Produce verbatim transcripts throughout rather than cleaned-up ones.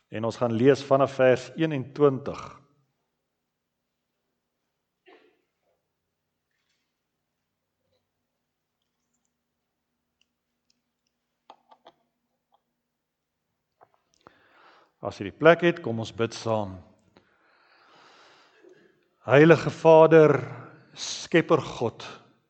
En ons gaan lees vanaf vers eenentwintig. As jy die plek het, kom ons bid saam. Heilige Vader, Skepper God,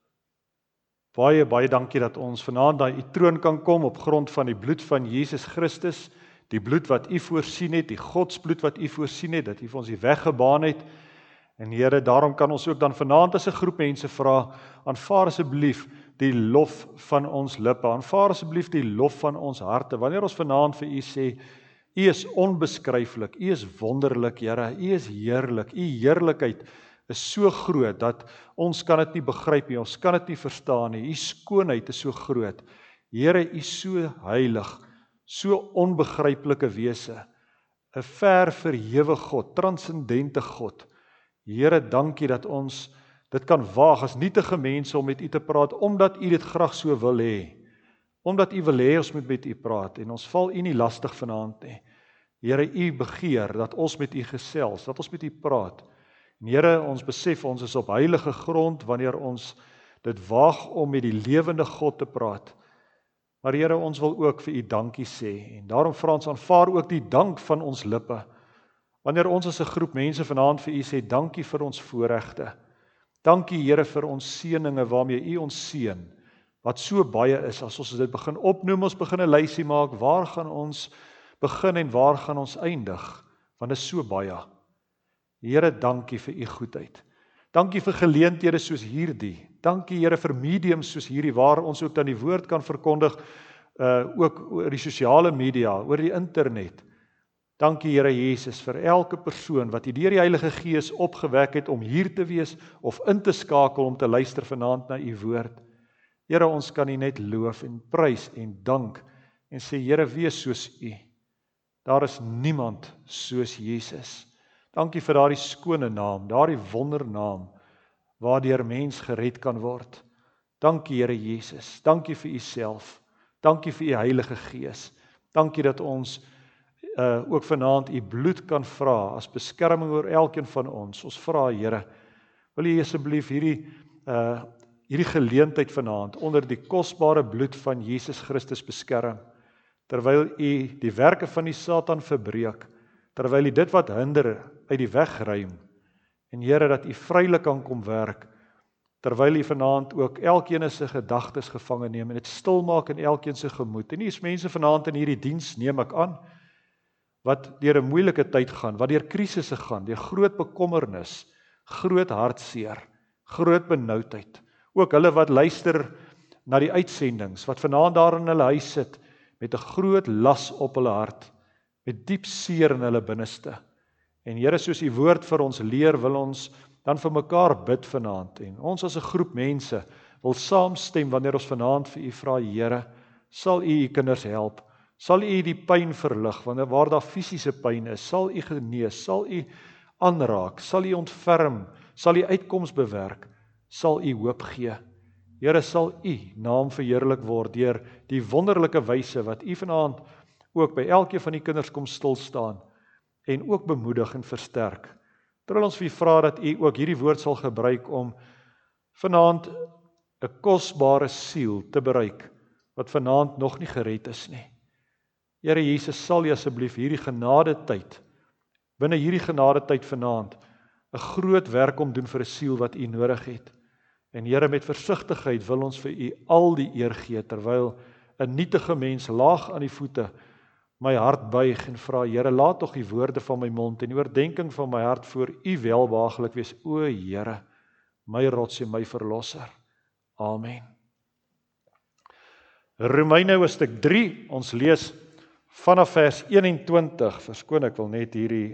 baie, baie dankie dat ons vanaand na u troon kan kom op grond van die bloed van Jesus Christus, die bloed wat u voorsien het, die Godsbloed wat u voorsien het, dat u vir ons die weg gebaan het. En Here, daarom kan ons ook dan vanaand as 'n groep mense vra, aanvaar asseblief die lof van ons lippe, aanvaar asseblief die lof van ons harte, wanneer ons vanaand vir u sê, u is onbeskryflik, u is wonderlik, Here, u is heerlik, u heerlikheid is so groot, dat ons kan dit nie begryp nie, ons kan dit nie verstaan nie, u skoonheid is so groot, Here, u is so heilig, so onbegryplike wese, 'n ver verhewe God, transcendente God. Here, dankie dat ons dit kan waag as nietige mense om met u te praat, omdat u dit graag so wil hê, omdat u wil hê ons moet met u praat, en ons val u nie lastig vanaand nie. Here, u begeer dat ons met u gesels, dat ons met u praat. En Here, ons besef ons is op heilige grond wanneer ons dit waag om met die lewende God te praat. Maar Here, ons wil ook vir u dankie sê, en daarom vra ons, aanvaar ook die dank van ons lippe, wanneer ons as 'n groep mense vanaand vir u sê, dankie vir ons voorregte, dankie Here vir ons seëninge waarmee u ons seën, wat so baie is, as ons dit begin opnoem, ons begin 'n lysie maak, waar gaan ons begin en waar gaan ons eindig, want dit is so baie. Here, dankie vir u goedheid, dankie vir geleenthede soos hierdie, dankie Here vir mediums soos hierdie, waar ons ook dan die woord kan verkondig, uh, ook oor die sosiale media, oor die internet. Dankie Here Jesus vir elke persoon wat u deur die Heilige Gees opgewek het om hier te wees, of in te skakel om te luister vanaand na u woord. Here, ons kan u net loof en prys en dank, en sê, Here, wees soos u. Daar is niemand soos Jesus. Dankie vir daardie skone naam, daardie wondernaam, waardeur mens gered kan word. Dankie Here Jesus, dankie vir u self, dankie vir u Heilige Gees, dankie dat ons uh, ook vanaand u bloed kan vra, as beskerming oor elkeen van ons. Ons vra, Here, wil u asseblief hierdie, uh, hierdie geleentheid vanaand, onder die kosbare bloed van Jesus Christus beskerm, terwyl u die werke van die Satan verbreek, terwyl u dit wat hinder uit die weg ruim, en Here, dat u vrylik kan kom werk, terwyl u vanaand ook elkeen se gedagtes gevange neem, en dit stil maak in elkeen se gemoed. En hier is mense vanaand in hierdie diens, neem ek aan, wat deur 'n moeilike tyd gaan, wat deur krisisse gaan, deur groot bekommernis, groot hartseer, groot benoudheid, ook hulle wat luister na die uitsendings, wat vanaand daar in hulle huis sit, met 'n groot las op hulle hart, met diep seer in hulle binneste. En Here, soos u woord vir ons leer, wil ons dan vir mekaar bid vanaand, en ons as 'n groep mense wil saamstem wanneer ons vanaand vir u vra, Here, sal u u kinders help, sal u die pyn verlig, wanneer waar daar fisiese pyn is, sal u genees, sal u aanraak, sal u ontferm, sal u uitkoms bewerk, sal u hoop gee. Here, sal u naam verheerlik word deur die wonderlike wyse wat u vanaand ook by elkeen van die kinders kom stil staan, en ook bemoedig en versterk. Terwyl ons vir u vra dat u ook hierdie woord sal gebruik om vanaand 'n kosbare siel te bereik, wat vanaand nog nie gered is nie. Here Jesus, sal u asseblief hierdie genade tyd, binne hierdie genade tyd vanaand, 'n groot werk om doen vir 'n siel wat u nodig het. En Here, met versigtigheid wil ons vir u al die eer gee, terwyl 'n nietige mens laag aan die voete my hart buig en vra, Here, laat tog die woorde van my mond en die oordenking van my hart voor u welbehaaglik wees, o Here, my rots en my verlosser. Amen. Romeine hoofstuk drie, ons lees vanaf vers eenentwintig, verskoon, ek wil net hierdie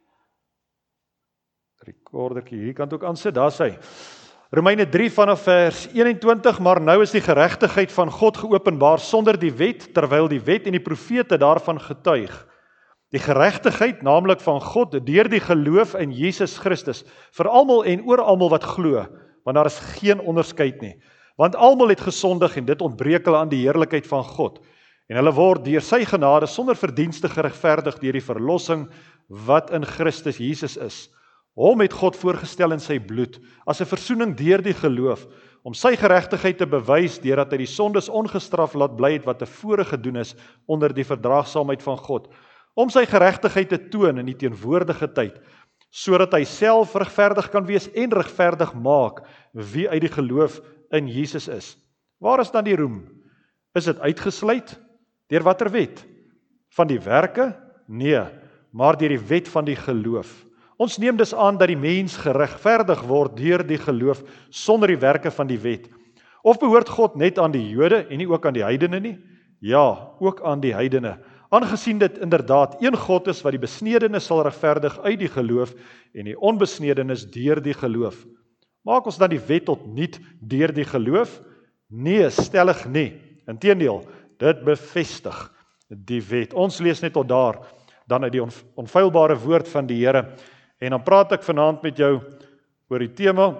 rekordertjie hierdie kant ook aansit, daar is hy. Romeine drie vanaf vers eenentwintig, maar nou is die geregtigheid van God geopenbaar sonder die wet, terwyl die wet en die profete daarvan getuig. Die geregtigheid, naamlik van God, deur die geloof in Jesus Christus, vir almal en oor almal wat glo, want daar is geen onderskeid nie. Want almal het gesondig en dit ontbreek hulle aan die heerlikheid van God, En hulle word deur sy genade sonder verdienste geregverdig deur die verlossing wat in Christus Jesus is. Hom het God voorgestel in sy bloed, as 'n versoening deur die geloof, om sy geregtigheid te bewys, deurdat hy die sondes ongestraf laat bly het wat tevore gedoen is onder die verdraagsaamheid van God, om sy geregtigheid te toon in die teenwoordige tyd, sodat hy self regverdig kan wees en regverdig maak wie uit die geloof in Jesus is. Waar is dan die roem? Is dit uitgesluit? Deur watter wet? Van die werke? Nee, maar deur die wet van die geloof. Ons neem dus aan dat die mens geregverdig word deur die geloof sonder die werke van die wet. Of behoort God net aan die Jode en nie ook aan die heidene nie? Ja, ook aan die heidene. Aangesien dit inderdaad een God is wat die besnedenes sal regverdig uit die geloof en die onbesnedenes deur die geloof. Maak ons dan die wet tot niet deur die geloof? Nee, stellig nie. Inteendeel, dit bevestig die wet. Ons lees net tot daar, dan uit die onfeilbare woord van die Here. En dan praat ek vanaand met jou oor die tema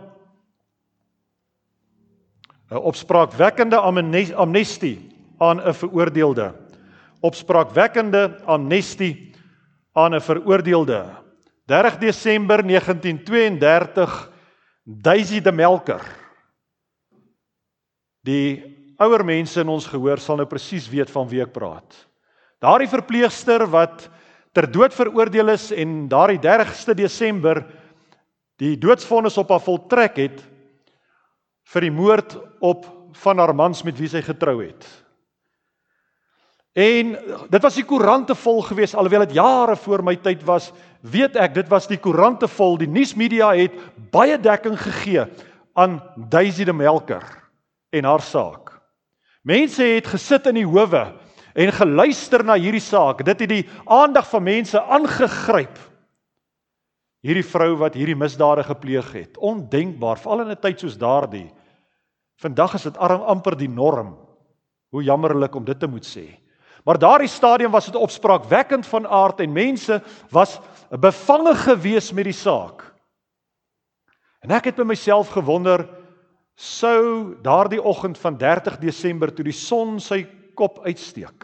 'n opspraakwekkende amnestie aan 'n veroordeelde. Opspraakwekkende amnestie aan 'n veroordeelde. dertig Desember negentien tweeëndertig, Daisy de Melker. Die ouer mense in ons gehoor sal nou presies weet van wie ek praat. Daardie verpleegster wat ter dood veroordeel is en daardie dertigste Desember die doodsvonnis op haar voltrek het vir die moord op van haar mans met wie sy getrou het. En dit was die koerante vol gewees, alhoewel dit jare voor my tyd was, weet ek, dit was die koerante vol, die nuusmedia het baie dekking gegee aan Daisy de Melker en haar saak. Mense het gesit in die howe en geluister na hierdie saak. Dit het die aandag van mense aangegryp. Hierdie vrou wat hierdie misdade gepleeg het. Ondenkbaar, veral in 'n tyd soos daardie. Vandag is dit amper die norm. Hoe jammerlik om dit te moet sê. Maar daardie stadium was dit opspraakwekkend van aard en mense was bevange gewees met die saak. En ek het by myself gewonder, sou daardie oggend van dertig Desember toe die son sy kop uitsteek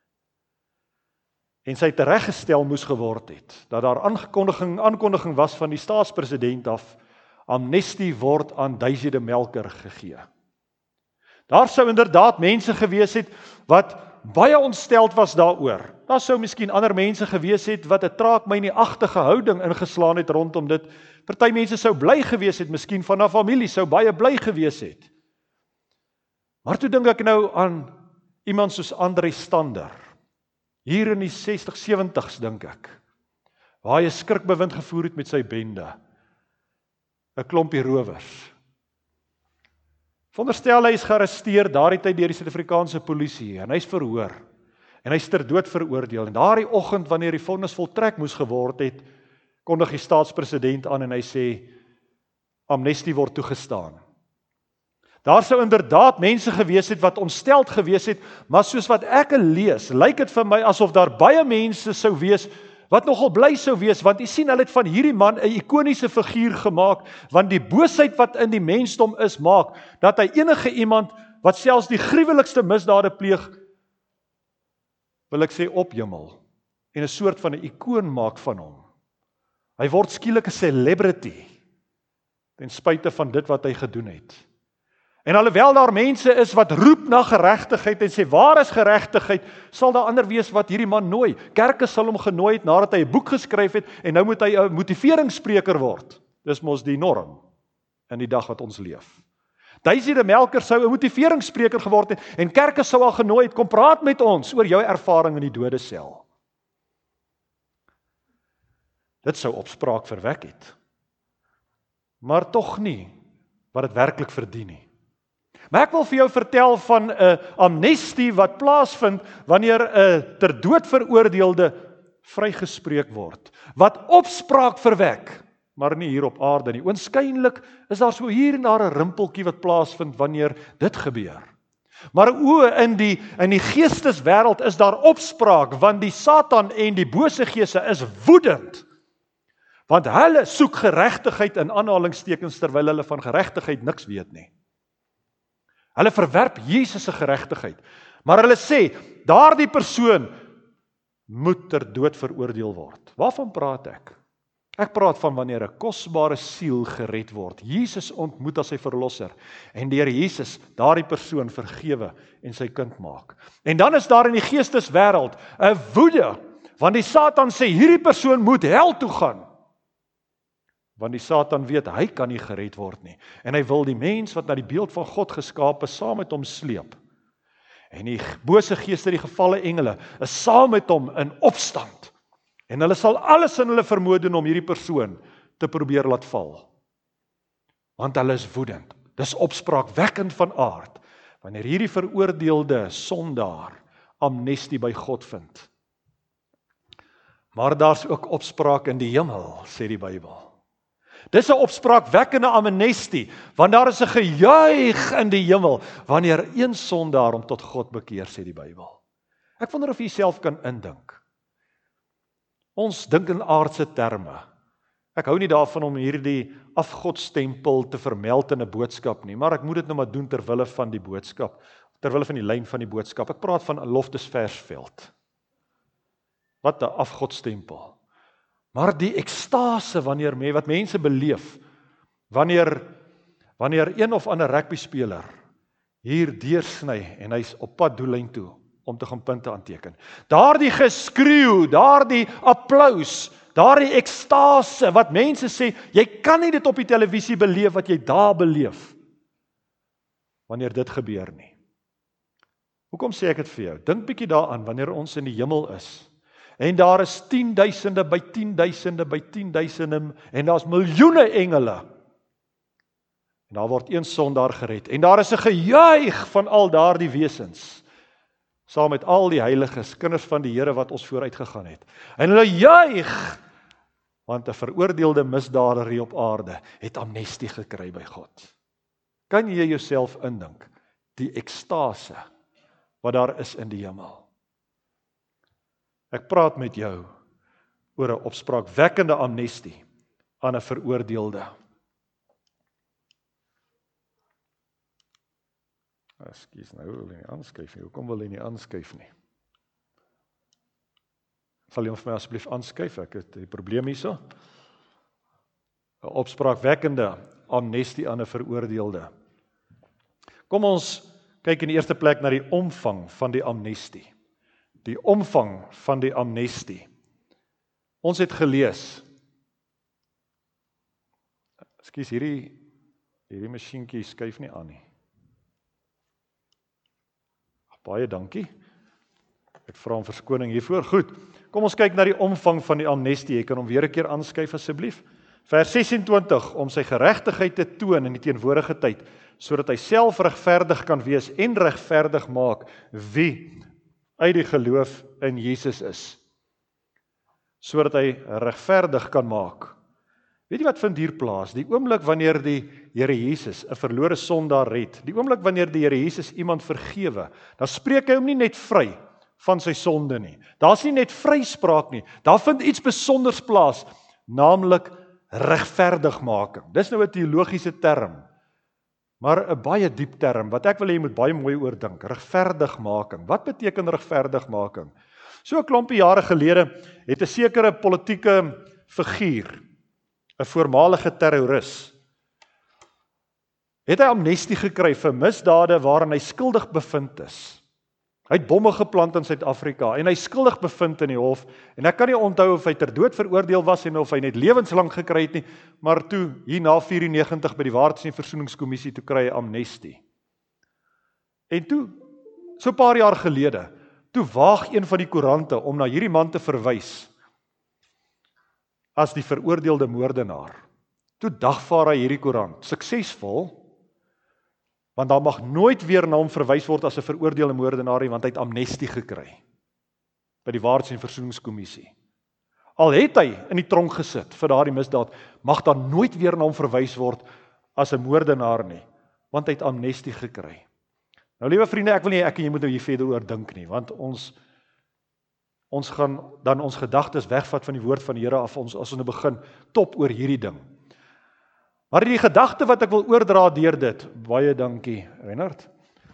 en sy tereggestel moes geword het, dat daar aankondiging, aankondiging was van die staatspresident af, amnestie word aan Daisy de Melker gegee. Daar sou inderdaad mense gewees het wat baie ontsteld was daaroor. Daar sou miskien ander mense gewees het wat 'n traak my in die agtige houding ingeslaan het rondom dit. Party mense sou bly gewees het, miskien van 'n familie sou baie bly gewees het. Maar toe dink ek nou aan iemand soos André Stander, hier in die sestig, sewentig's dink ek, waar hy 'n skrikbewind gevoer het met sy bende, 'n klompie rowers. Veronderstel hy is gearresteer daardie tyd deur die Suid-Afrikaanse polisie en hy's verhoor en hy's ter dood veroordeel. En daardie oggend wanneer die vonnis voltrek moes geword het, kondig die staatspresident aan en hy sê amnestie word toegestaan. Daar sou inderdaad mense gewees het wat ontsteld gewees het, maar soos wat ek lees, lyk dit vir my asof daar baie mense sou wees wat nogal bly sou wees, want jy sien, hulle het van hierdie man 'n ikoniese figuur gemaak, want die boosheid wat in die mensdom is, maak, dat hy enige iemand, wat selfs die gruwelikste misdade pleeg, wil ek sê opjemmel, en 'n soort van 'n ikoon maak van hom. Hy word skielik 'n celebrity, ten spyte van dit wat hy gedoen het. En alhoewel daar mense is wat roep na geregtigheid en sê, waar is geregtigheid, sal daar ander wees wat hierdie man nooi. Kerke sal hom genooi het nadat hy 'n boek geskryf het en nou moet hy 'n motiveringsspreker word. Dis mos die norm in die dag wat ons leef. Daisy de Melker sou 'n motiveringsspreker geword het en kerke sou al genooi het, kom praat met ons oor jou ervaring in die dodesel. Dit sou opspraak verwek het. Maar tog nie wat dit werklik verdien nie. Maar ek wil vir jou vertel van 'n amnestie wat plaasvind wanneer 'n ter dood veroordeelde vrygespreek word, wat opspraak verwek, maar nie hier op aarde nie. Oënskynlik is daar so hier en daar 'n rimpeltjie wat plaasvind wanneer dit gebeur. Maar o, in die in die geesteswêreld is daar opspraak, want die Satan en die bose geeste is woedend. Want hulle soek geregtigheid in aanhalingstekens terwyl hulle van geregtigheid niks weet nie. Hulle verwerp Jesus se geregtigheid. Maar hulle sê, daardie persoon moet ter dood veroordeel word. Waarvan praat ek? Ek praat van wanneer 'n kosbare siel gered word. Jesus ontmoet as sy verlosser en deur Jesus daardie persoon vergewe en sy kind maak. En dan is daar in die geesteswêreld 'n woede, want die Satan sê hierdie persoon moet hel toe gaan. Want die Satan weet hy kan nie gered word nie en hy wil die mens wat na die beeld van God geskaap is saam met hom sleep. En die bose geeste, die gevalle engele, is saam met hom in opstand. En hulle sal alles in hulle vermoë doen om hierdie persoon te probeer laat val. Want hulle is woedend. Dis opspraakwekkend van aard, wanneer hierdie veroordeelde sondaar amnestie by God vind. Maar daar's ook opspraak in die hemel, sê die Bybel. Dis 'n opspraakwekkende amnestie, want daar is 'n gejuig in die hemel, wanneer een sondaar hom tot God bekeer, sê die Bybel. Ek wonder of jy self kan indink. Ons dink in aardse terme. Ek hou nie daarvan om hierdie afgodstempel te vermeld in 'n boodskap nie, maar ek moet dit nou maar doen terwille van die boodskap, terwille van die lyn van die boodskap. Ek praat van 'n Loftusversveld. Wat 'n afgodstempel. Maar die ekstase wanneer me, wat mense beleef, wanneer, wanneer een of ander rugbyspeler hier deursny en hy's op pad doellyn toe om te gaan punte aanteken. Daardie geskreeu, daardie applous, daardie ekstase wat mense sê, jy kan nie dit op die televisie beleef wat jy daar beleef, wanneer dit gebeur nie. Hoekom sê ek dit vir jou? Dink bietjie daaraan wanneer ons in die hemel is. En daar is tienduisende by tienduisende by tienduisende en daar's miljoene engele. En daar word een sondaar gered. En daar is 'n gejuig van al daardie wesens, saam met al die heiliges, kinders van die Here wat ons vooruit gegaan het. En hulle juig, want 'n veroordeelde misdadiger hier op aarde het amnestie gekry by God. Kan jy jouself indink, die ekstase wat daar is in die hemel? Ek praat met jou oor 'n opspraakwekkende amnestie aan 'n veroordeelde. Ekskuus, nou wil hy nie aanskuif nie. Hoekom wil hy nie aanskuif nie? Sal jy vir my asseblief aanskuif? Ek het 'n probleem hierso. 'n Opspraakwekkende amnestie aan 'n veroordeelde. Kom ons kyk in die eerste plek na die omvang van die amnestie. Die omvang van die amnestie. Ons het gelees. Ekskuus, hierdie hierdie masjienkie skuif nie aan nie. Baie dankie. Ek vra om verskoning hiervoor. Goed. Kom ons kyk na die omvang van die amnestie. Jy kan hom weer 'n keer aanskuif asseblief. Vers sesentwintig, om sy geregtigheid te toon in die teenwoordige tyd, sodat hy self regverdig kan wees en regverdig maak wie uit die geloof in Jesus is, sodat hy regverdig kan maak. Weet jy wat vind hier plaas? Die oomblik wanneer die Here Jesus 'n verlore sondaar red, die oomblik wanneer die Here Jesus iemand vergewe, dan spreek hy hom nie net vry van sy sonde nie. Daar's nie net vryspraak nie, daar vind iets besonders plaas, naamlik regverdigmaking. Dis nou 'n teologiese term, maar 'n baie diep term, wat ek wil hê jy moet baie mooi oordink. Regverdigmaking. Wat beteken regverdigmaking? So 'n klompie jare gelede het 'n sekere politieke figuur, 'n voormalige terroris, het hy amnestie gekry vir misdade waarin hy skuldig bevind is. Hy het bomme geplant in Suid-Afrika en hy skuldig bevind in die hof, en ek kan nie onthou of hy ter dood veroordeel was en of hy net lewenslang gekry het nie, maar toe, hier na vyf-en-negentig by die Waarheids- en Versoeningskommissie, toe kry hy amnestie. En toe, so 'n paar jaar gelede, toe waag een van die koerante om na hierdie man te verwys as die veroordeelde moordenaar. Toe dagvaar hy hierdie koerant, suksesvol, want daar mag nooit weer na hom verwys word as 'n veroordeelde moordenaar nie, want hy het amnestie gekry by die Waarheids- en Versoeningskommissie. Al het hy in die tronk gesit vir daardie misdaad, mag daar nooit weer na hom verwys word as 'n moordenaar nie, want hy het amnestie gekry. Nou liewe vriende, ek wil nie ek en jy moet nou hier verder oor dink nie, want ons ons gaan dan ons gedagtes wegvat van die woord van die Here af, ons as ons nou begin top oor hierdie ding. Maar die gedagte wat ek wil oordra deur dit, baie dankie, Reinhard.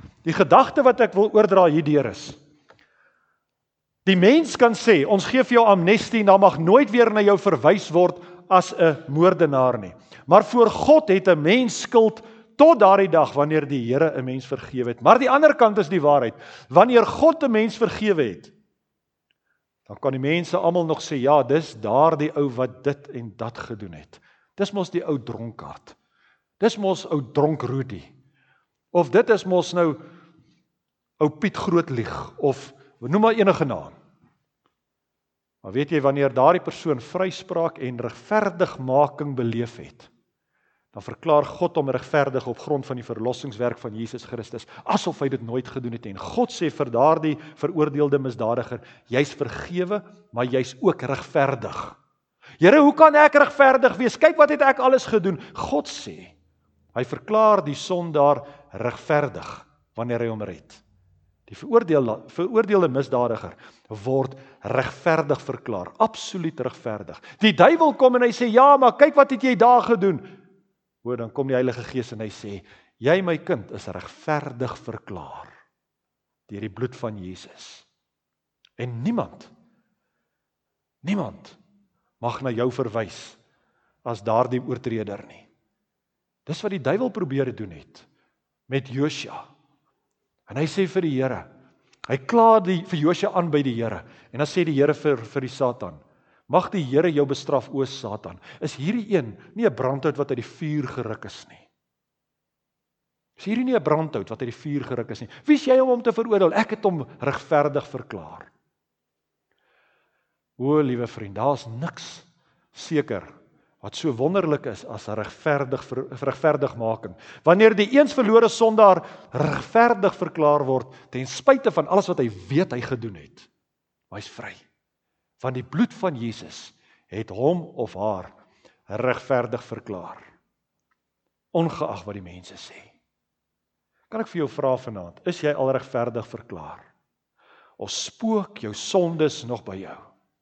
Die gedagte wat ek wil oordra hierdeur is, die mens kan sê, ons gee vir jou amnestie, en dan mag nooit weer na jou verwys word as 'n moordenaar nie. Maar voor God het 'n mens skuld tot daardie dag wanneer die Here 'n mens vergewe het. Maar die ander kant is die waarheid. Wanneer God 'n mens vergewe het, dan kan die mense almal nog sê, ja, dis daardie ou wat dit en dat gedoen het. Dis mos die ou dronkaard. Dis mos ou dronk Rudy. Of dit is mos nou ou Piet Grootlieg, of noem maar enige naam. Maar weet jy, wanneer daardie persoon vryspraak en regverdigmaking beleef het, dan verklaar God hom regverdig op grond van die verlossingswerk van Jesus Christus, asof hy dit nooit gedoen het. En God sê vir daardie veroordeelde misdadiger, jy's vergewe, maar jy's ook regverdig. Here, hoe kan ek regverdig wees? Kyk wat het ek alles gedoen. God sê, hy verklaar die sondaar regverdig wanneer hy hom red. Die veroordeelde, veroordeelde misdadiger word regverdig verklaar, absoluut regverdig. Die duiwel kom en hy sê, ja, maar kyk wat het jy daar gedoen. O, dan kom die Heilige Gees en hy sê, jy my kind is regverdig verklaar deur die bloed van Jesus. En niemand, niemand mag na jou verwys as daardie oortreder nie. Dis wat die duiwel probeer doen het met Josua. En hy sê vir die Here, hy kla die, vir Josua aan by die Here, en dan sê die Here vir, vir die Satan, mag die Here jou bestraf, o Satan, is hierdie een nie 'n brandhout wat uit die vuur geruk is nie. Is hierdie nie 'n brandhout wat uit die vuur geruk is nie. Wie is jy om hom te veroordeel? Ek het hom regverdig verklaar. O, liewe vriend, daar is niks seker wat so wonderlik is as regverdig, regverdigmaking. Wanneer die eens verlore sondaar regverdig verklaar word, ten spyte van alles wat hy weet hy gedoen het, maar hy's vry. Van die bloed van Jesus het hom of haar regverdig verklaar, ongeag wat die mense sê. Kan ek vir jou vra vanaand, is jy al regverdig verklaar? Of spook jou sondes nog by jou?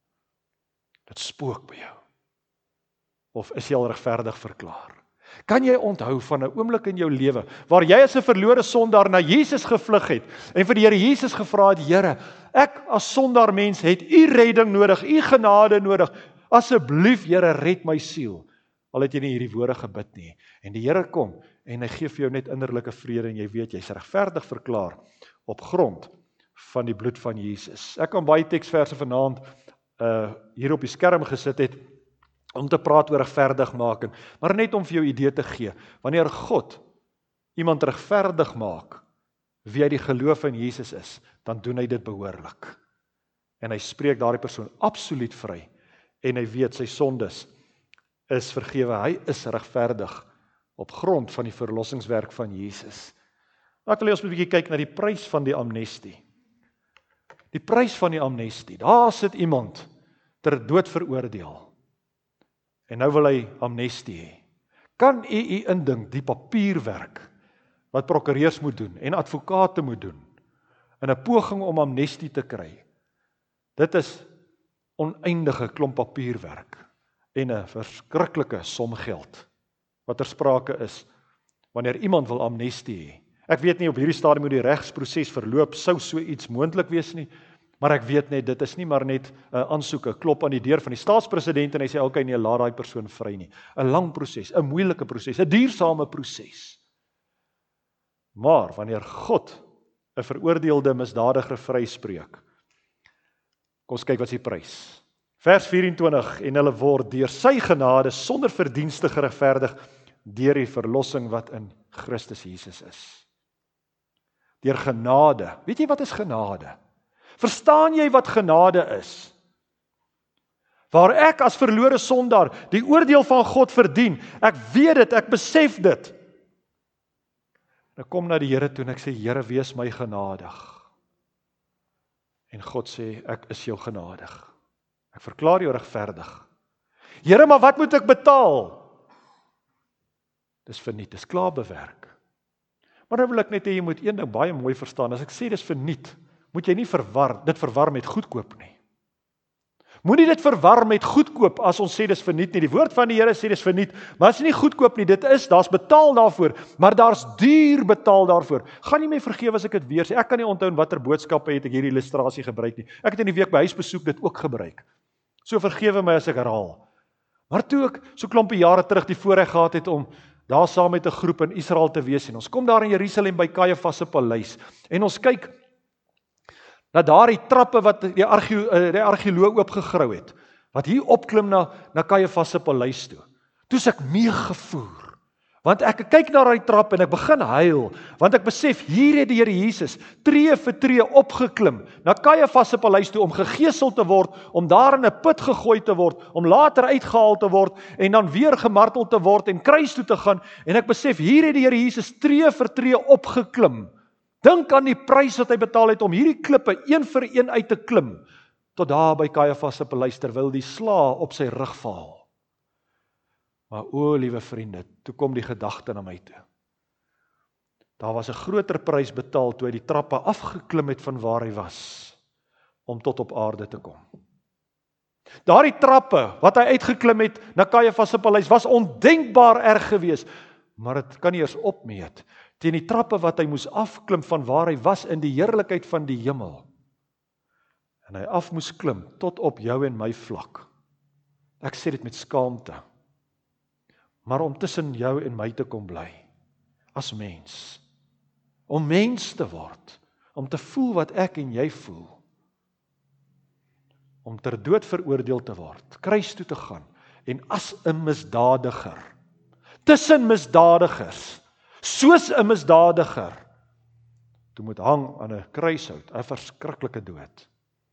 Dit spook by jou. Of is jy al regverdig verklaar? Kan jy onthou van 'n oomblik in jou lewe, waar jy as 'n verlore sondaar na Jesus gevlug het, en vir die Here Jesus gevra het, Here, ek as sondaar mens het u redding nodig, u genade nodig, asseblief Here, red my siel, al het jy nie hierdie woorde gebid nie, en die Here kom, en hy gee vir jou net innerlike vrede, en jy weet, jy is regverdig verklaar, op grond van die bloed van Jesus. Ek kan baie teksverse vanaand, uh, hier op die skerm gesit het, om te praat oor regverdigmaking, maar net om vir jou idee te gee, wanneer God iemand regverdig maak, wie hy die geloof in Jesus is, dan doen hy dit behoorlik. En hy spreek daardie persoon absoluut vry, en hy weet sy sondes is vergewe, hy is regverdig, op grond van die verlossingswerk van Jesus. Ek wil ons 'n bietjie kyk na die prys van die amnestie. Die prys van die amnestie, daar sit iemand ter dood veroordeel, en nou wil hy amnestie hê. Kan u u indink die papierwerk wat prokureurs moet doen en advokate moet doen in 'n poging om amnestie te kry? Dit is oneindige klomp papierwerk en 'n verskriklike som geld wat ter sprake is wanneer iemand wil amnestie hê. Ek weet nie op hierdie stadium hoe die regsproses verloop, sou so iets moontlik wees nie, maar ek weet net, dit is nie maar net 'n uh, aansoek, 'n klop aan die deur van die staatspresident en hy sê, oké, nee, laat daai persoon vry nie. 'n Lang proses, 'n moeilike proses, 'n duursame proses. Maar wanneer God 'n veroordeelde misdadiger vryspreek, kom ons kyk wat is die prys. Vers vyf-en-twintig, en hulle word deur sy genade sonder verdienste geregverdig deur die verlossing wat in Christus Jesus is. Deur genade. Weet jy wat is genade? Verstaan jy wat genade is? Waar ek as verlore sondaar die oordeel van God verdien, ek weet dit, ek besef dit. Ek kom na die Here toe en ek sê, Here, wees my genadig. En God sê, ek is jou genadig. Ek verklaar jou regverdig. Here, maar wat moet ek betaal? Dis verniet, dis klaar bewerk. Maar nou wil ek net hê jy moet een ding baie mooi verstaan. As ek sê dis verniet, moet jy nie verwar, dit verwar met goedkoop nie. Moenie dit verwar met goedkoop as ons sê dis verniet nie. Die woord van die Here sê dis verniet, maar dit is nie goedkoop nie. Dit is, daar's betaal daarvoor, maar daar's duur betaal daarvoor. Gaan nie my vergewe as ek dit weer sê. Ek kan nie onthou in watter boodskappe het ek hierdie illustrasie gebruik nie. Ek het in die week by huisbesoek dit ook gebruik. So vergewe my as ek herhaal. Maar toe ek so klompie jare terug die voorreg gehad het om daar saam met 'n groep in Israel te wees en ons kom daar in Jerusalem by Kajafas se paleis en ons kyk na daardie trappe wat die argeo, die argeoloog oopgegrou het, wat hier opklim na na Kajafas se paleis toe. Toe's ek meegevoer. Want ek kyk na daai trap en ek begin huil, want ek besef hier het die Here Jesus tree vir tree opgeklim na Kajafas se paleis toe om gegeesel te word, om daar in 'n put gegooi te word, om later uitgehaal te word en dan weer gemartel te word en kruis toe te gaan. En ek besef hier het die Here Jesus tree vir tree opgeklim. Dink aan die prys wat hy betaal het om hierdie klippe een vir een uit te klim tot daar by Kajafas se paleis terwyl die slaaf op sy rug val. Maar o, liewe vriende, toe kom die gedagte na my toe. Daar was 'n groter prys betaal toe hy die trappe afgeklim het van waar hy was, om tot op aarde te kom. Daardie trappe wat hy uitgeklim het na Kajafas se paleis was ondenkbaar erg geweest, maar dit kan nie eers opmeet teen die trappe wat hy moes afklim van waar hy was in die heerlikheid van die hemel. En hy af moes klim tot op jou en my vlak. Ek sê dit met skaamte. Maar om tussen jou en my te kom bly, as mens, om mens te word, om te voel wat ek en jy voel, om ter dood veroordeel te word, kruis toe te gaan, en as 'n misdadiger, tussen misdadigers, soos 'n misdadiger, toe moet hang aan 'n kruishout, 'n verskriklike dood.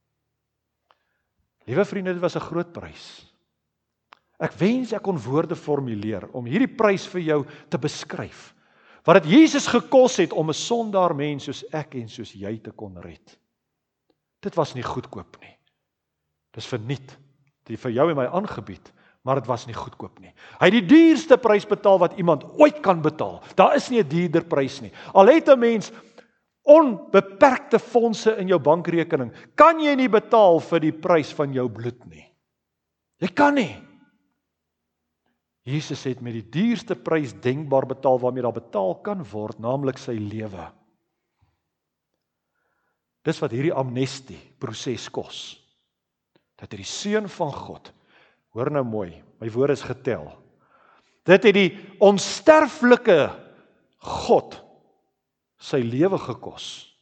Liewe vriende, dit was 'n groot prys. Ek wens ek kon woorde formuleer om hierdie prys vir jou te beskryf. Wat dit Jesus gekos het om 'n sondaar mens soos ek en soos jy te kon red. Dit was nie goedkoop nie. Dis verniet. Dit vir jou en my aangebied, maar dit was nie goedkoop nie. Hy het die duurste prys betaal wat iemand ooit kan betaal. Daar is nie 'n duurder prys nie. Al het 'n mens onbeperkte fondse in jou bankrekening, kan jy nie betaal vir die prys van jou bloed nie. Jy kan nie. Jesus het met die duurste prys denkbaar betaal waarmee daar betaal kan word, naamlik sy lewe. Dis wat hierdie amnestie proses kos. Dat die Seun van God, hoor nou mooi, my woord is getel. Dit het die onsterflike God sy lewe gekos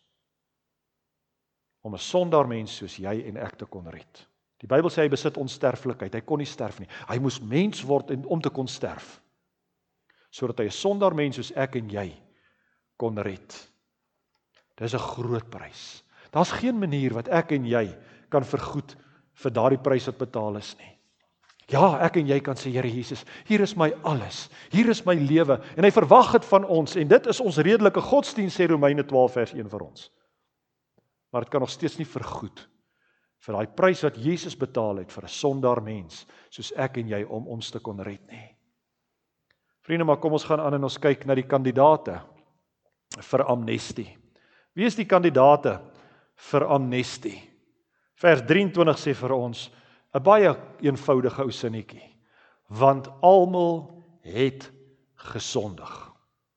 om 'n sondaar mens soos jy en ek te kon red. Die Bybel sê hy besit onsterflikheid, hy kon nie sterf nie. Hy moes mens word om te kon sterf, sodat hy 'n sondaar mens soos ek en jy kon red. Dis 'n groot prys. Daar's geen manier wat ek en jy kan vergoed vir daardie prys wat betaal is nie. Ja, ek en jy kan sê, Here Jesus, hier is my alles, hier is my lewe, en hy verwag dit van ons, en dit is ons redelike godsdienst, sê Romeine twaalf vers een vir ons. Maar dit kan nog steeds nie vergoed vir daai prys wat Jesus betaal het vir 'n sondaar mens, soos ek en jy, om ons te kon red nie. Vriende, maar kom ons gaan aan en ons kyk na die kandidate vir amnestie. Wie is die kandidate vir amnestie? Vers drieëntwintig sê vir ons 'n baie eenvoudige ou sinnetjie, want almal het gesondig.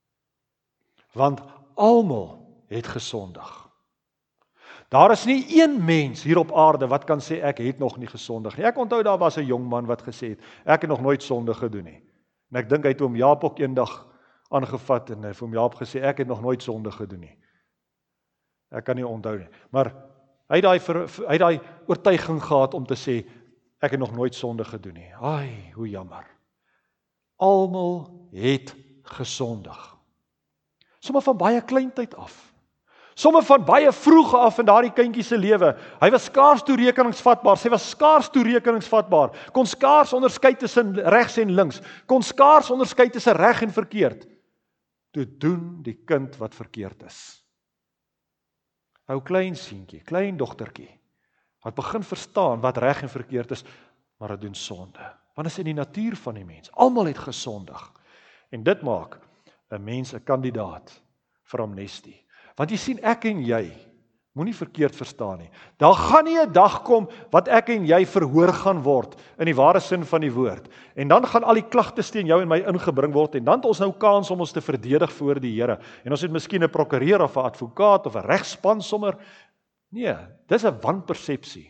Want almal het gesondig. Daar is nie een mens hier op aarde wat kan sê ek het nog nie gesondig nie. Ek onthou daar was 'n jong man wat gesê het, ek het nog nooit sonde gedoen nie. En ek dink hy het oom Jaap ook eendag aangevat en hy het oom Jaap gesê ek het nog nooit sonde gedoen nie. Ek kan nie onthou nie, maar hy het daai hy het daai oortuiging gehad om te sê ek het nog nooit sonde gedoen nie. Ai, hoe jammer. Almal het gesondig. Sommige van baie kleintyd af. Sommige van baie vroeg af in daardie kindjie se lewe. Hy was skaars toerekeningsvatbaar. Sy was skaars toerekeningsvatbaar. Kon skaars onderskei tussen regs en links. Kon skaars onderskei tussen reg en verkeerd. Toe doen die kind wat verkeerd is. Ou klein seentjie, klein dogtertjie, wat begin verstaan wat reg en verkeerd is, maar dit doen sonde. Want dit is in die natuur van die mens. Almal het gesondig. En dit maak 'n mens 'n kandidaat vir amnestie. Want jy sien, ek en jy Moenie verkeerd verstaan nie. Daar gaan nie 'n dag kom wat ek en jy verhoor gaan word in die ware sin van die woord. En dan gaan al die klagtes teen jou en my ingebring word en dan het ons nou kans om ons te verdedig voor die Here. En ons het miskien 'n prokureur of 'n advokaat of 'n regspan sommer. Nee, dis 'n wanpersepsie.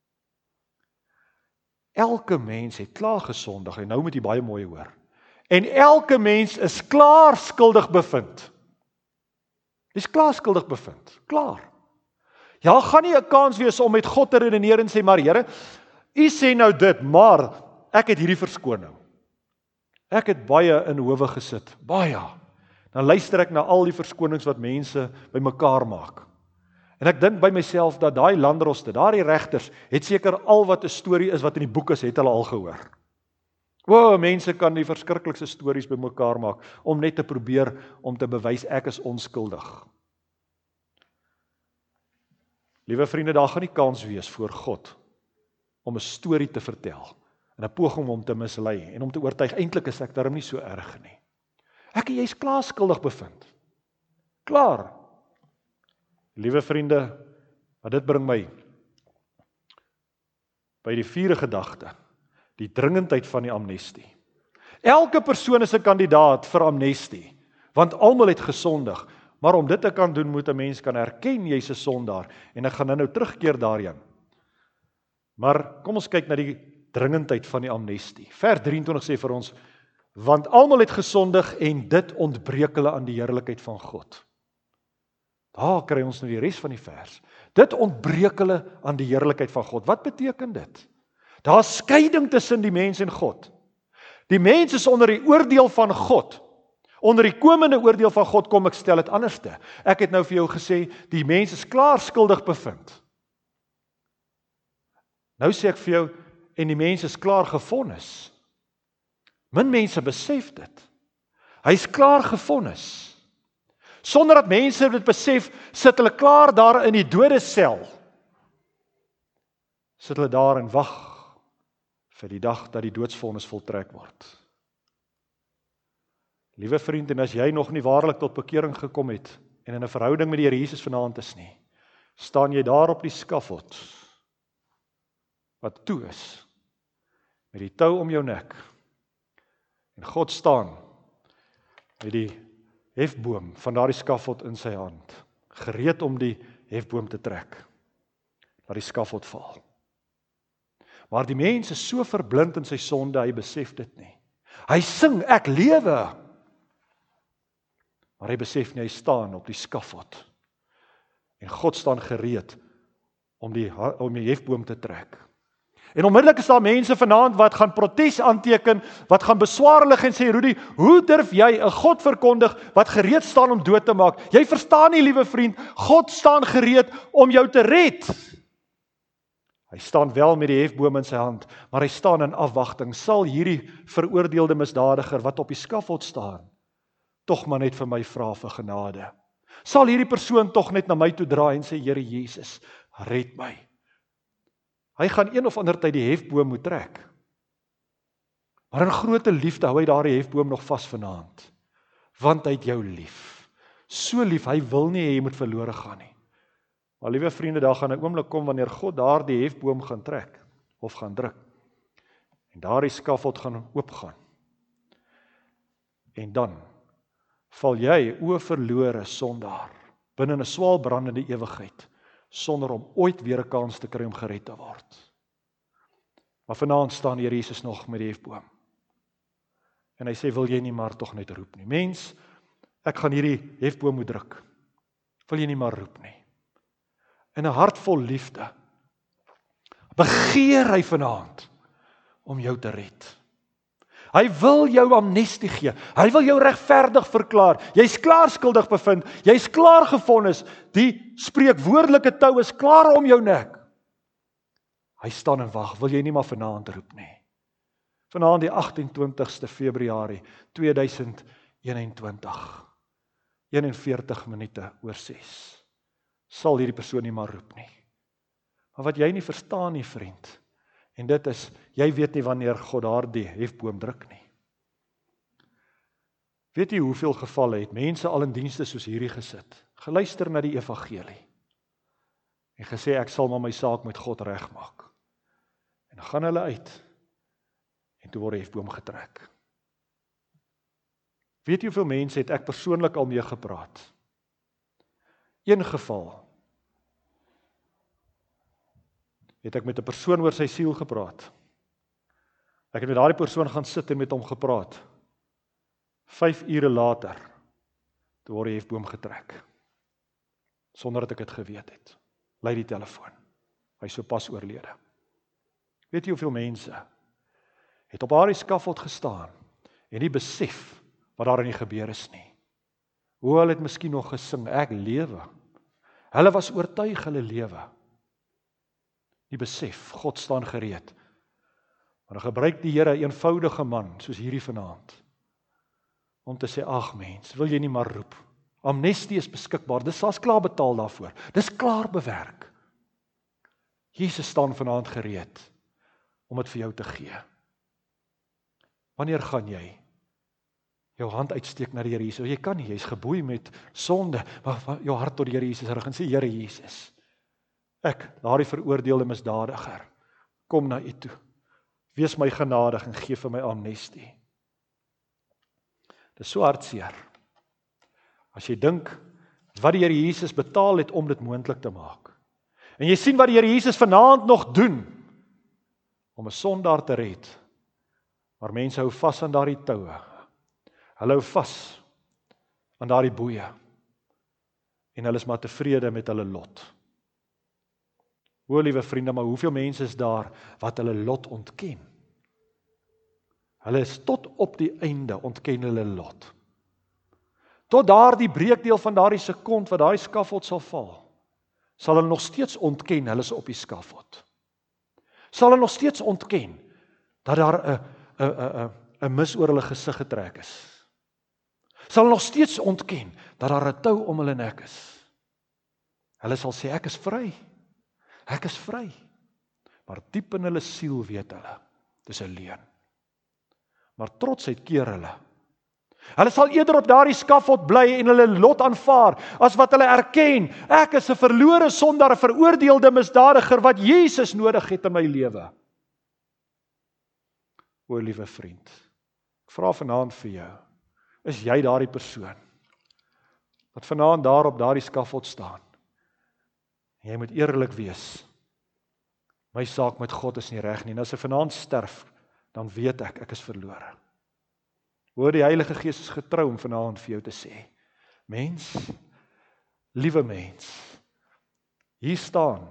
Elke mens het klaar gesondig en nou moet jy baie mooi hoor. En elke mens is klaar skuldig bevind. Dis klaar skuldig bevind. Klaar. Ja, gaan nie 'n kans wees om met God te redeneer en sê, maar Here, U sê nou dit, maar ek het hierdie verskoning. Ek het baie in howe gesit, baie. Dan luister ek na al die verskonings wat mense bymekaar maak. En ek dink by myself dat daai landdroste, daai regters, het seker al wat 'n storie is wat in die boek is, het hulle al gehoor. O, mense kan die verskriklikste stories bymekaar maak om net te probeer om te bewys ek is onskuldig. Liewe vriende, daar gaan nie kans wees voor God om 'n storie te vertel en 'n poging om hom te mislei en om te oortuig, eintlik is ek daarom nie so erg nie. Ek en jy is klaar skuldig bevind. Klaar. Liewe vriende, wat dit bring my by die vierde gedagte, die dringendheid van die amnestie. Elke persoon is 'n kandidaat vir amnestie, want almal het gesondig. Maar om dit te kan doen, moet 'n mens kan erken jy's 'n sondaar, en ek gaan nou terugkeer daarheen. Maar kom ons kyk na die dringendheid van die amnestie. Vers drieëntwintig sê vir ons, want almal het gesondig en dit ontbreek hulle aan die heerlikheid van God. Daar kry ons nou die res van die vers. Dit ontbreek hulle aan die heerlikheid van God. Wat beteken dit? Daar is skeiding tussen die mens en God. Die mens is onder die oordeel van God. Onder die komende oordeel van God kom ek stel dit anderste. Ek het nou vir jou gesê, die mens is klaar skuldig bevind. Nou sê ek vir jou, en die mens is klaar gevonnis. Min mense besef dit. Hy is klaar gevonnis. Sonder dat mense dit besef, sit hulle klaar daar in die dodesel. Sit hulle daar en wag vir die dag dat die doodsvonnis voltrek word. Liewe vriend, en as jy nog nie waarlik tot bekering gekom het en in 'n verhouding met die Here Jesus vanaand is nie, staan jy daar op die skafot wat toe is met die tou om jou nek en God staan met die hefboom van daardie skafot in sy hand, gereed om die hefboom te trek, laat die skafot val. Maar die mens is so verblind in sy sonde, hy besef dit nie. Hy sing, ek lewe, maar hy besef nie, hy staan op die skafot. En God staan gereed om die, om die hefboom te trek. En onmiddellik is daar mense vanaand wat gaan protes aanteken, wat gaan beswaar lig en sê, Rudy, hoe durf jy 'n God verkondig wat gereed staan om dood te maak? Jy verstaan nie, liewe vriend, God staan gereed om jou te red. Hy staan wel met die hefboom in sy hand, maar hy staan in afwagting. Sal hierdie veroordeelde misdadiger wat op die skafot staan, tog maar net vir my vra vir genade? Sal hierdie persoon tog net na my toe draai en sê, Here Jesus, red my? Hy gaan een of ander tyd die hefboom moet trek. Maar in groote liefde hou hy daardie hefboom nog vas vanaand. Want hy het jou lief. So lief, hy wil nie hê jy moet verlore gaan nie. Maar liewe vriende, daar gaan 'n oomblik kom wanneer God daardie hefboom gaan trek of gaan druk. En daardie skafot gaan oopgaan. En dan val jy, o verlore sondaar, binne 'n swaal brandende ewigheid, sonder om ooit weer 'n kans te kry om gered te word. Maar vanaand staan hier Jesus nog met die hefboom. En hy sê, wil jy nie maar tog net roep nie? Mens, ek gaan hierdie hefboom moet druk. Wil jy nie maar roep nie? In 'n hart vol liefde begeer hy vanaand om jou te red. Hy wil jou amnestie gee. Hy wil jou regverdig verklaar. Jy's klaar skuldig bevind. Jy's klaar gevonnis. Die spreekwoordelike tou is klaar om jou nek. Hy staan en wag. Wil jy nie maar vanaand roep nie? Vanaand die agtentwintigste Februarie tweeduisend eenentwintig. eenenveertig minute oor ses. Sal hierdie persoon nie maar roep nie. Maar wat jy nie verstaan nie, vriend, en dit is, jy weet nie wanneer God daardie hefboom druk nie. Weet jy hoeveel gevalle het mense al in dienste soos hierdie gesit, geluister na die evangelie, en gesê, ek sal maar my saak met God regmaak. En dan gaan hulle uit, en toe word die hefboom getrek. Weet jy hoeveel mense het ek persoonlik al mee gepraat? Een geval, het ek met 'n persoon oor sy siel gepraat. Ek het met daardie persoon gaan sit en met hom gepraat. Vyf ure later, toe word die hefboom getrek. Sonder dat ek het geweet het. Lei die telefoon. Hy is so pas oorlede. Weet jy hoeveel mense het op daardie skafeld gestaan en nie besef wat daar in die gebeur is nie. Hoe hulle het miskien nog gesing, ek lewe. Hulle was oortuig hulle lewe. Nie besef, God staan gereed. Maar dan gebruik die Here 'n eenvoudige man, soos hierdie vanaand, om te sê, ag mens, wil jy nie maar roep. Amnestie is beskikbaar, dis as klaar betaal daarvoor. Dis klaar bewerk. Jesus staan vanaand gereed om dit vir jou te gee. Wanneer gaan jy jou hand uitsteek na die Here Jesus? Jy kan nie, jy's geboei met sonde, maar jou hart tot die Here Jesus rig en sê, Here Jesus, ek, daardie veroordeelde misdadiger, kom na U toe. Wees my genadig en gee vir my amnestie. Dit is so hartseer. As jy dink wat die Here Jesus betaal het om dit moontlik te maak. En jy sien wat die Here Jesus vanaand nog doen om 'n sondaar te red. Maar mense hou vas aan daardie toue. Hulle hou vas aan daardie boeye. En hulle is maar tevrede met hulle lot. O, liewe vriende, maar hoeveel mense is daar wat hulle lot ontken? Hulle is tot op die einde ontken hulle lot. Tot daardie breekdeel van daardie sekond wat daardie skafeld sal val, sal hulle nog steeds ontken hulle is op die skafeld. Sal hulle nog steeds ontken dat daar 'n 'n 'n 'n mis oor hulle gesig getrek is. Sal hulle nog steeds ontken dat daar 'n tou om hulle nek is. Hulle sal sê ek is vry. Ek is vry. Maar diep in hulle siel weet hulle, dis 'n leuen. Maar trotsheid keer hulle. Hulle sal eerder op daardie skafeld bly en hulle lot aanvaar, as wat hulle erken, ek is 'n verlore sondaar, 'n veroordeelde misdadiger, wat Jesus nodig het in my lewe. O, liewe vriend, ek vra vanaand vir jou, is jy daardie persoon, wat vanaand daar op daardie skafeld staan? Jy moet eerlik wees, my saak met God is nie reg nie, en as ek vanaand sterf, dan weet ek, ek is verlore. Hoor, die Heilige Gees is getrou om vanaand vir jou te sê, mens, liewe mens, hier staan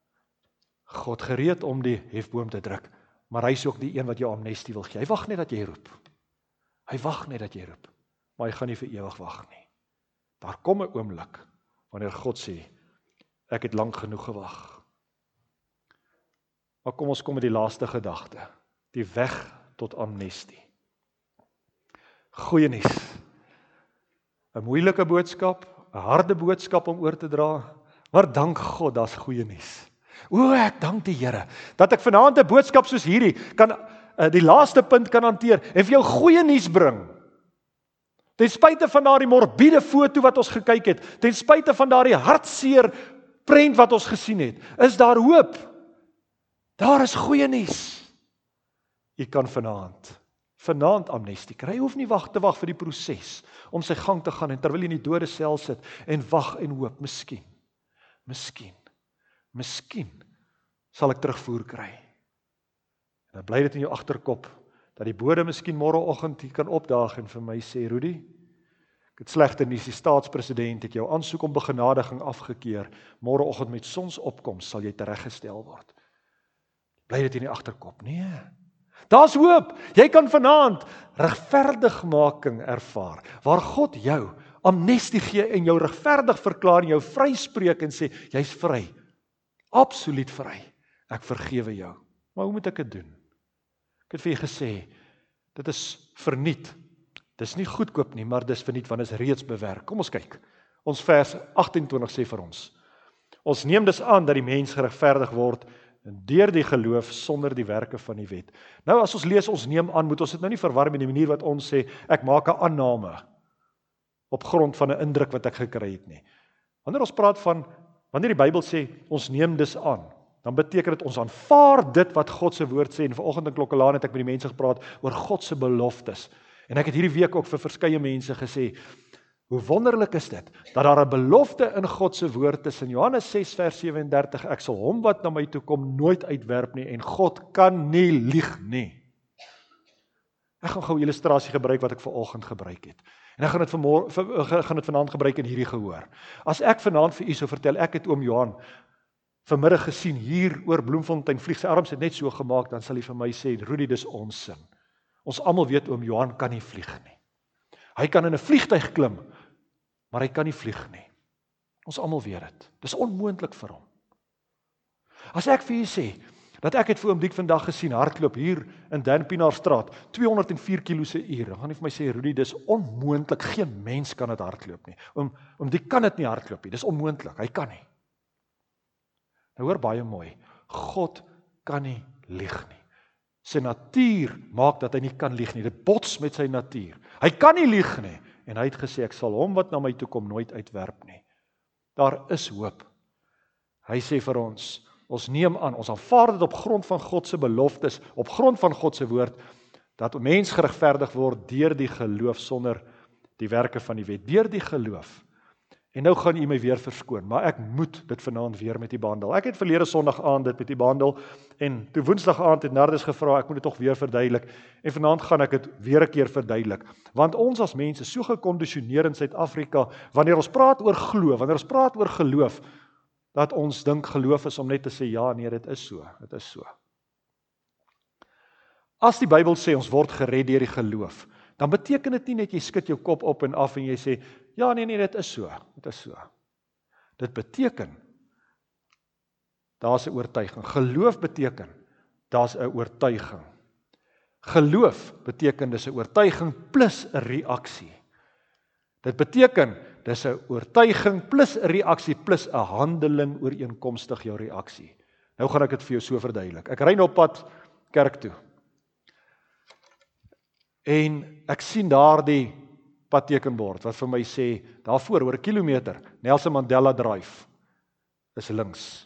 God gereed om die hefboom te druk, maar hy is ook die een wat jou amnestie wil gee. Hy wag net dat jy roep. Hy wag net dat jy roep, maar hy gaan nie vir ewig wag nie. Daar kom 'n oomblik, wanneer God sê, ek het lank genoeg gewag. Maar kom ons kom met die laaste gedagte, die weg tot amnestie. Goeie nuus. 'n Moeilike boodskap, 'n harde boodskap om oor te dra, maar dank God, daar's goeie nuus. O, ek dank die Here, dat ek vanaand 'n boodskap soos hierdie, kan, uh, die laaste punt kan hanteer, en vir jou goeie nuus bring. Ten spyte van daardie morbiede foto wat ons gekyk het, ten spyte van daardie hartseer prent wat ons gesien het, is daar hoop. Daar is goeie nuus. Jy kan vanaand, vanaand amnestie kry. Jy hoef nie wag te wag vir die proses, om sy gang te gaan, en terwyl jy in die dode sel sit, en wag en hoop, miskien, miskien, miskien, sal ek terugvoer kry. En dan bly dit in jou agterkop, dat die bode miskien môreoggend hier kan opdaag, en vir my sê, Rudy, ek het slegte nuus, die staatspresident het jou aansoek om begenadiging afgekeur, môreoggend met sonsopkoms sal jy tereggestel word. Bly dit in die agterkop? Nee. Daar's hoop. Jy kan vanaand regverdigmaking ervaar, waar God jou amnestie gee en jou regverdig verklaar en jou vryspreek en sê, jy's vry. Absoluut vry. Ek vergewe jou. Maar hoe moet ek dit doen? Ek het vir jy gesê, dit is verniet. Dis nie goedkoop nie, maar dis verniet, want is reeds bewerk. Kom ons kyk. Ons vers agt-en-twintig sê vir ons, ons neem dus aan dat die mens geregverdig word deur die geloof sonder die werke van die wet. Nou as ons lees, ons neem aan, moet ons dit nou nie verwar met die manier wat ons sê, ek maak 'n aanname op grond van 'n indruk wat ek gekry het nie. Wanneer ons praat van Wanneer die Bybel sê, ons neem dis aan, dan beteken dit ons aanvaar dit wat God se woord sê. En vanoggend in Klokkelaan het ek met die mense gepraat oor God se beloftes. En ek het hierdie week ook vir verskeie mense gesê, hoe wonderlik is dit, dat daar 'n belofte in God se woord is. In Johannes ses vers sewe en dertig, ek sal hom wat na my toe kom nooit uitwerp nie, en God kan nie lieg nie. Ek gaan gou 'n illustrasie gebruik wat ek vanoggend gebruik het. En ek gaan dit vanmôre gaan dit vanaand gebruik in hierdie gehoor. As ek vanaand vir u sou vertel, ek het oom Johan vanmiddag gesien hier oor Bloemfontein vlieg, sy arms het net so gemaak, dan sal hy vir my sê, Rudy, dis onsin. Ons almal weet oom Johan kan nie vlieg nie. Hy kan in 'n vliegtuig klim, maar hy kan nie vlieg nie. Ons almal weet dit. Dis onmoontlik vir hom. As ek vir u sê, dat ek het vir oom Diek vandag gesien hardloop hier in Dan Pienaarstraat, tweehonderd en vier kilo se uur, dan gaan hy vir my sê, Rudy, dis onmoontlik, geen mens kan dit hardloop nie. Oom, oom Diek kan dit nie hardloop nie, dis onmoontlik, hy kan nie. Nou hoor baie mooi, God kan nie lieg nie. Sy natuur maak dat hy nie kan lieg nie, dit bots met sy natuur. Hy kan nie lieg nie, en hy het gesê, ek sal hom wat na my toe kom nooit uitwerp nie. Daar is hoop. Hy sê vir ons, ons neem aan, ons aanvaar dit op grond van God se beloftes, op grond van God se woord, dat 'n mens geregverdig word deur die geloof sonder die werke van die wet, deur die geloof. En nou gaan u my weer verskoon, maar ek moet dit vanaand weer met u behandel. Ek het verlede Sondag aand dit met u behandel, en toe Woensdag aand het Nardus gevra, ek moet dit tog weer verduidelik, en vanaand gaan ek dit weer 'n keer verduidelik. Want ons as mense, so gekondisioneer in Suid-Afrika, wanneer ons praat oor glo, wanneer ons praat oor geloof, dat ons dink geloof is om net te sê, ja, nee, dit is so, dit is so. As die Bybel sê, ons word gered deur die geloof, dan beteken dit nie net, jy skud jou kop op en af en jy sê, ja, nee, nee, dit is so, dit is so. Dit beteken, daar's 'n oortuiging. Geloof beteken, daar's 'n oortuiging. Geloof beteken, dis 'n oortuiging plus 'n reaksie. Dit beteken, dis 'n oortuiging plus 'n reaksie plus 'n handeling ooreenkomstig jou reaksie. Nou gaan ek dit vir jou so verduidelik. Ek ry nou op pad kerk toe. En ek sien daar die padtekenbord wat vir my sê, daarvoor oor 'n kilometer, Nelson Mandela Drive, is links.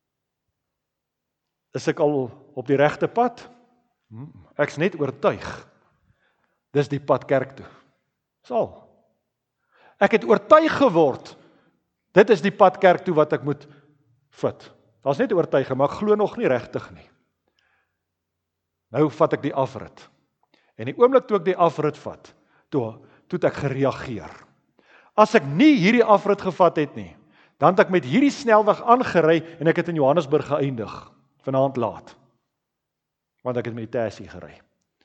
Is ek al op die regte pad? Ek's net oortuig. Dis die pad kerk toe. Dis al. Ek het oortuig geword, dit is die pad kerk toe wat ek moet vat. Daar's net oortuiging, maar ek glo nog nie regtig nie. Nou vat ek die afrit. En die oomblik toe ek die afrit vat, toe, toe het ek gereageer. As ek nie hierdie afrit gevat het nie, dan het ek met hierdie snelweg aangery en ek het in Johannesburg geëindig, vanaand laat. Want ek het met die taxi gery.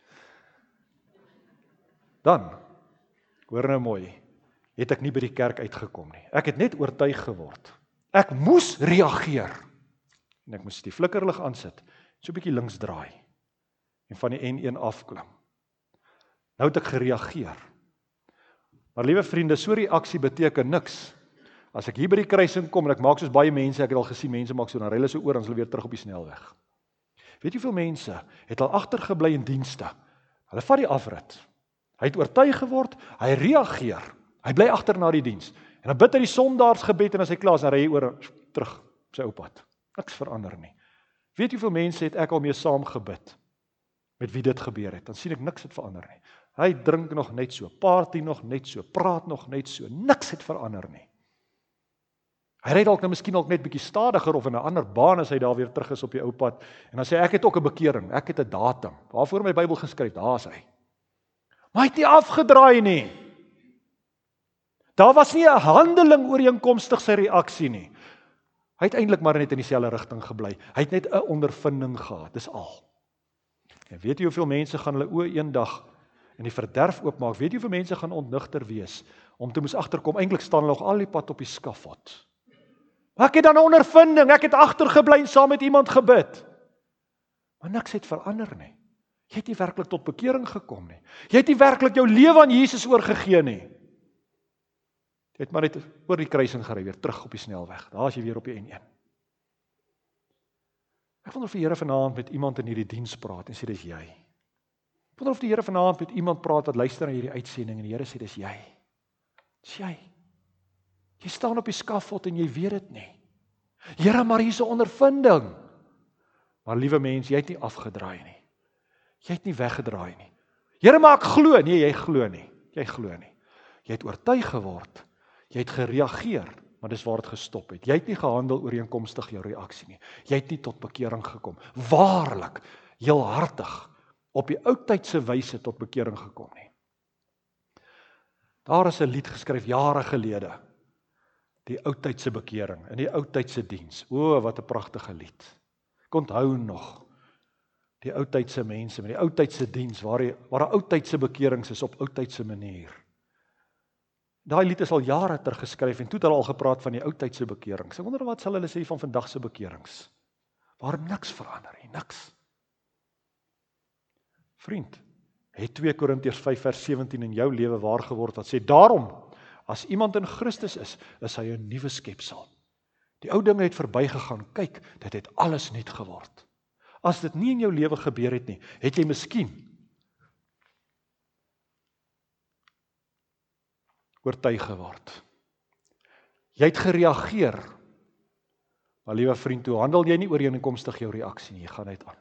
Dan, hoor nou mooi, het ek nie by die kerk uitgekom nie. Ek het net oortuig geword. Ek moes reageer. En ek moes die flikkerlig aansit, so 'n bietjie links draai, en van die N een afklim. Nou het ek gereageer. Maar liewe vriende, so reaksie beteken niks. As ek hier by die kruising kom, en ek maak soos baie mense, ek het al gesien, mense maak so, dan ry hulle so oor, en hulle weer terug op die snelweg. Weet jy hoeveel mense het al agtergebly in dienste? Hulle vat die afrit. Hy het oortuig geword, hy reageer. Hy bly agter na die diens. En dan bid hy die sondaarsgebed, en as hy klaar is, dan ry hy oor, terug op sy ou pad. Niks verander nie. Weet jy hoeveel mense het ek al mee saam gebid, met wie dit gebeur het? Dan sien ek niks het verander nie. Hy drink nog net so, party nog net so, praat nog net so, niks het verander nie. Hy ry dalk nou miskien ook net bietjie stadiger, of in 'n ander baan as hy daar weer terug is op die ou pad, en dan sê ek het ook 'n bekering, ek het 'n datum, waarvoor my Bybel geskryf, daar is hy. Maar hy het nie afgedraai nie. Daar was nie 'n handeling ooreenkomstig sy reaksie nie. Hy het eintlik maar net in dieselfde rigting gebly. Hy het net 'n ondervinding gehad, dis al. En weet jy hoeveel mense gaan hulle oë eendag in die verderf oopmaak? Weet jy hoeveel mense gaan ontnigter wees, om te moes agterkom, eintlik staan hulle nog al die pad op die skafot. Maar ek het dan 'n ondervinding, ek het agtergebly en saam met iemand gebid. Maar niks het verander nie. Jy het nie werklik tot bekering gekom nie. Jy het nie werklik jou lewe aan Jesus oorgegee nie. Jy het maar net oor die kruising gery, weer terug op die snelweg. Daar is jy weer op die N een. Ek wonder of die Here vanaand met iemand in hierdie diens praat en sê dis jy. Ek wonder of die Here vanaand met iemand praat wat luister na hierdie uitsending en die Here sê dis jy. Dis jy. Jy staan op die skafot en jy weet dit nie. Here, maar hier's 'n ondervinding. Maar liewe mens, jy het nie afgedraai nie. Jy het nie weggedraai nie. Here, maar ek glo. Nee, jy glo nie. Jy glo nie. Jy het oortuig geword. Jy het gereageer, maar dis waar dit gestop het. Jy het nie gehandel ooreenkomstig jou reaksie nie. Jy het nie tot bekering gekom. Waarlik, heelhartig, op die oudtydse wyse tot bekering gekom nie. Daar is 'n lied geskryf jare gelede. Die oudtydse bekering, in die oudtydse diens. O, wat 'n pragtige lied. Ek onthou nog die oudtydse mense met die oudtydse diens waar die, waar 'n oudtydse bekerings is op oudtydse manier. Daai lied is al jare terug geskryf en toe het hulle al gepraat van die oudtydse bekerings. Ek wonder wat sal hulle sê van vandag se bekerings? Waar niks verander nie, niks. Vriend, het twee Korintiërs vyf vers sewentien in jou lewe waar geword wat sê, daarom, as iemand in Christus is, is hy 'n nuwe skepsel. Die ou dinge het verbygegaan, kyk, dit het alles nuut geword. As dit nie in jou lewe gebeur het nie, het jy miskien oortuig geword. Jy het gereageer, maar liewe vriend, toe handel jy nie ooreenkomstig jou reaksie nie, jy gaan net aan.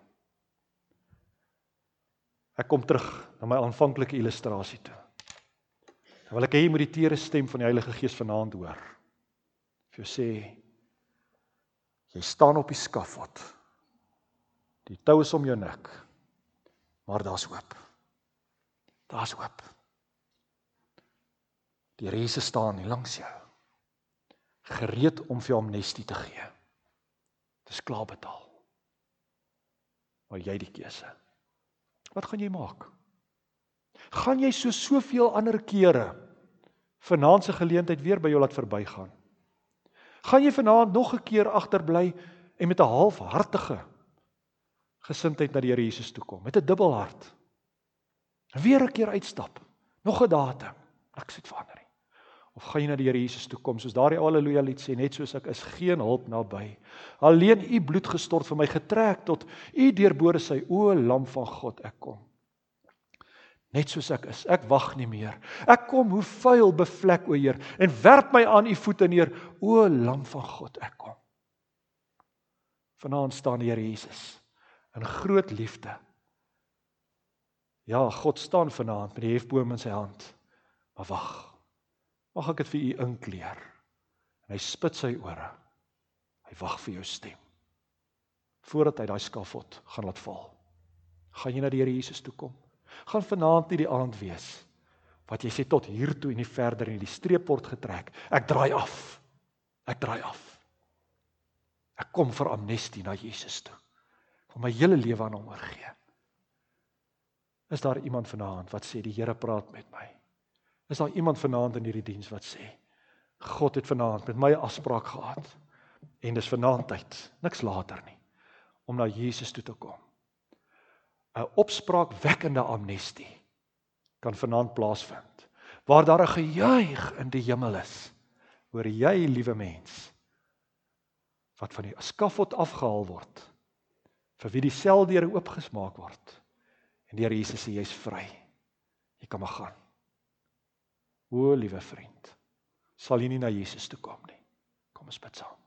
Ek kom terug na my aanvanklike illustrasie toe. Nou wil ek hê jy moet die teere stem van die Heilige Gees vanaand hoor. Vir jou sê, jy staan op die skafot. Die tou is om jou nek, maar daar's hoop. Daar's hoop. Die Here Jesus staan hier langs jou, gereed om vir jou amnestie te gee. Dis klaar betaal. Maar jy die keuse. Wat gaan jy maak? Gaan jy so soveel ander kere vanaand se geleentheid weer by jou laat verbygaan? Gaan jy vanaand nog 'n keer agterbly en met 'n halfhartige gesindheid na die Here Jesus toe kom, met 'n dubbel hart? Weer 'n keer uitstap, nog 'n datum, niks het verander nie. Of gaan jy na die Here Jesus toe kom, soos daardie Halleluja lied sê, net soos ek is, geen hulp naby. Alleen u bloed gestort vir my, getrek tot u deurbore sy, o lam van God, ek kom. Net soos ek is, ek wag nie meer. Ek kom, hoe vuil bevlek, o Heer, en werp my aan u voete neer, o lam van God, ek kom. Vanaand staan die Here Jesus in groot liefde. Ja, God staan vanaand met die hefboom in sy hand, maar wag. Mag ek dit vir u inkleer? En hy spit sy ore. Hy wag vir jou stem. Voordat hy daai skafot gaan laat val. Gaan jy na die Here Jesus toe kom? Gaan vanaand nie die aand wees wat jy sê tot hier toe en nie verder en die streep word getrek. Ek draai af. Ek draai af. Ek kom vir amnestie na Jesus toe. Ek wil my hele lewe aan hom oorgee. Is daar iemand vanaand wat sê die Here praat met my? Is daar iemand vanaand in hierdie diens wat sê, God het vanaand met my 'n afspraak gehad, en dis vanaand tyd, niks later nie, om na Jesus toe te kom. 'n Opspraakwekkende amnestie kan vanaand plaasvind, waar daar 'n gejuig in die hemel is, oor jy, liewe mens, wat van die skafot afgehaal word, vir wie die seldeure oopgesmaak word, en die Here Jesus sê, jy's vry, jy kan maar gaan. O, liewe vriend, sal jy nie na Jesus toe kom nie. Kom ons bid saam.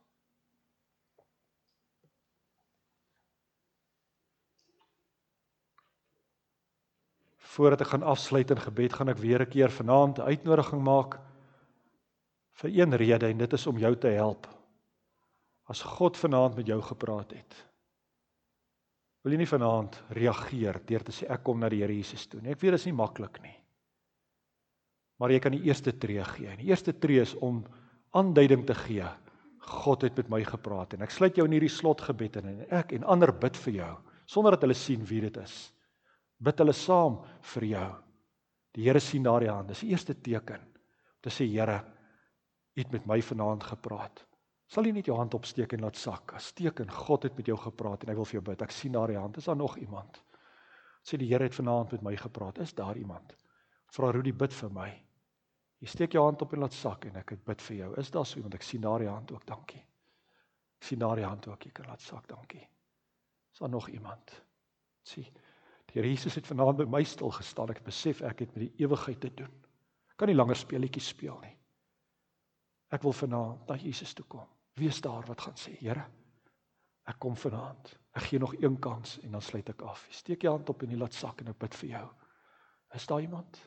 Voordat ek gaan afsluit in gebed, gaan ek weer 'n keer vanaand 'n uitnodiging maak vir een rede, en dit is om jou te help. As God vanaand met jou gepraat het, wil jy nie vanaand reageer deur te sê, ek kom na die Here Jesus toe nie. Ek weet, dit is nie maklik nie. Maar jy kan die eerste tree gee. En die eerste tree is om aanduiding te gee. God het met my gepraat. En ek sluit jou in hierdie slotgebed in. En ek en ander bid vir jou, sonder dat hulle sien wie dit is. Bid hulle saam vir jou. Die Here sien daardie hand. Dis die eerste teken. Om te sê, Here, U het met my vanaand gepraat. Sal jy net jou hand opsteek en laat sak. As teken, God het met jou gepraat en hy wil vir jou bid. Ek sien daardie hand. Is daar nog iemand? Sê die Here het vanaand met my gepraat. Is daar iemand? Vra Rudy, bid vir my. Jy steek jou hand op en laat sak en ek het bid vir jou. Is daar so iemand? Ek sien daardie hand ook, dankie. Ek sien daardie hand ook, jy kan laat sak, dankie. Is daar nog iemand? Sien, die Here Jesus het vanaand by my stil gestaan. Ek besef ek het met die ewigheid te doen. Ek kan nie langer speletjies speel nie. Ek wil vanaand na Jesus toe kom. Wie is daar wat gaan sê, Here, ek kom vanaand, ek gee nog een kans en dan sluit ek af. Steek jou hand op en jy laat sak en ek bid vir jou. Is daar iemand?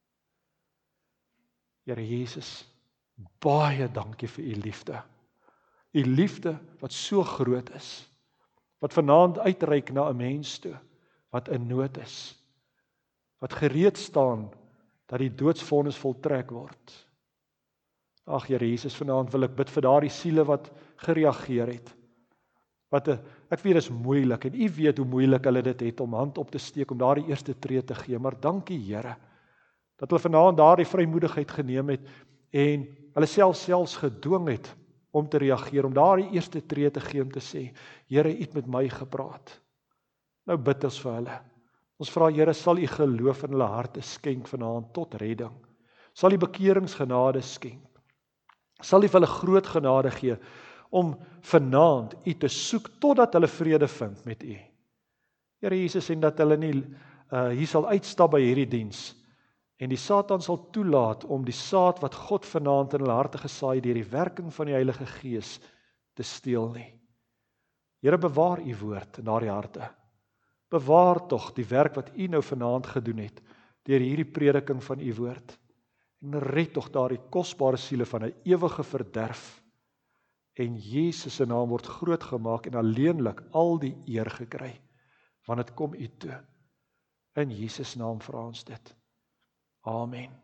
Here Jesus, baie dankie vir u liefde. U liefde wat so groot is, wat vanaand uitreik na 'n mens toe, wat in nood is, wat gereed staan, dat die doodsvonnis voltrek word. Ag Here Jesus, vanaand wil ek bid vir daardie siele wat gereageer het. Wat, ek weet dit is moeilik, en u weet hoe moeilik hulle dit het, om hand op te steek, om daardie eerste tree te gee, maar dankie Here, dat hulle vanaand daardie vrymoedigheid geneem het, en hulle self selfs gedwing het, om te reageer, om daardie eerste tree te gee, om te sê, Here, u het met my gepraat. Nou bid ons vir hulle. Ons vra, Here, sal u geloof in hulle harte skenk vanaand tot redding. Sal u bekeringsgenade skenk. Sal u vir hulle groot genade gee, om vanaand u te soek, totdat hulle vrede vind met u. Here Jesus, en dat hulle nie uh, hier sal uitstap by hierdie diens, en die Satan sal toelaat om die saad wat God vanaand in hulle harte gesaai deur die werking van die Heilige Gees te steel nie. Here, bewaar u woord in daardie harte. Bewaar tog die werk wat u nou vanaand gedoen het, deur hierdie prediking van u woord. En red tog daardie kosbare siele van 'n ewige verderf. En Jesus se naam word groot gemaak en alleenlik al die eer gekry, want dit kom u toe. In Jesus naam vra ons dit. Amen.